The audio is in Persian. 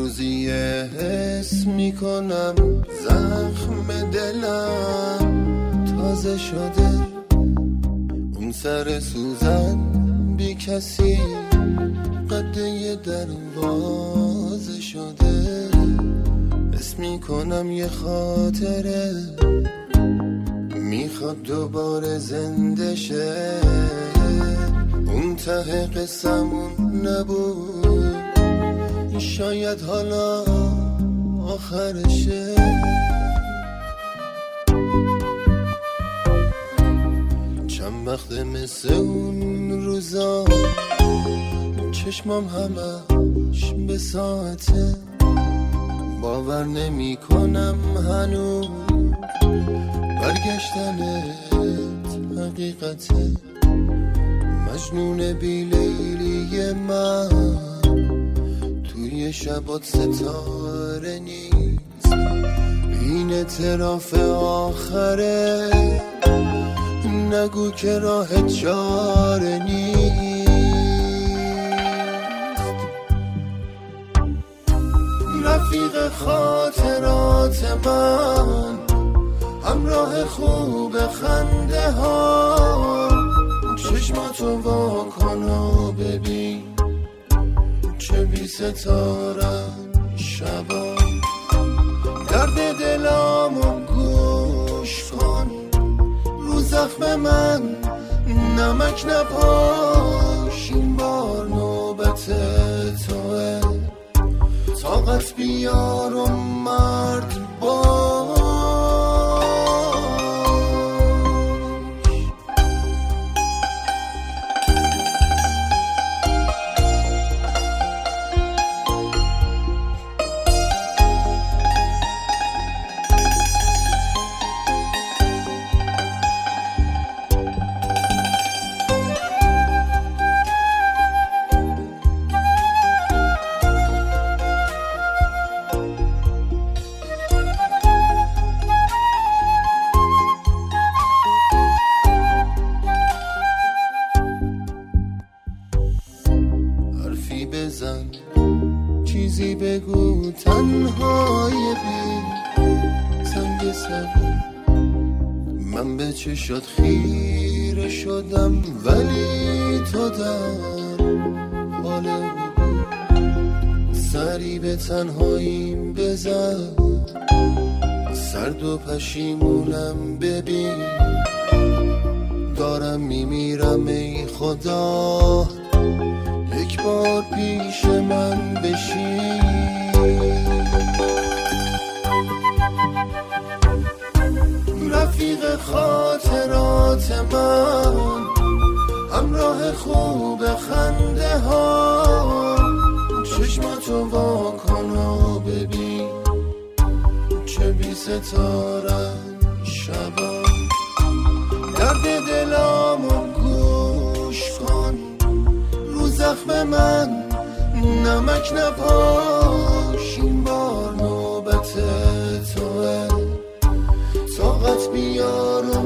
روزی حس میکنم زخم دلم تازه شده، اون سر سوزن بی کسی قده دروازه شده. حس میکنم یه خاطره میخواد دوباره زنده شه، اون ته قصمون نبود شاید حالا آخرشه. چند وقت مثل اون روزا چشمام همش به ساعته، باور نمی کنم هنوز برگشتنت حقیقته. مجنون بی لیلی من توی شبات ستاره نیست، این اعتراف آخره، نگو که راه چاره نیست. رفیق خاطرات من، همراه خوب خنده ها، چشماتو واکن و ببین چه بی ستارن شبا. درد دلامو گوش کن، رو زخم من نمک نپاش، این بار نوبت توه، طاقت بیار و مرد باش. بزن چیزی بگو، تنهای بی سنگ سبو. من به چشات خیره شدم ولی تو در حال بود، سری به تنهاییم بزن، سرد و پشیمونم ببین، دارم میمیرم ای خدا، یک بار پیش من بشین. رفیق خاطرات من، همراه خوب خنده ها، چشماتو واکن و ببین چه بی ستارن شبا. درد دلامو گوش کن، رو زخم من نمک نپاش، این بار نوبت توه، طاقت بیار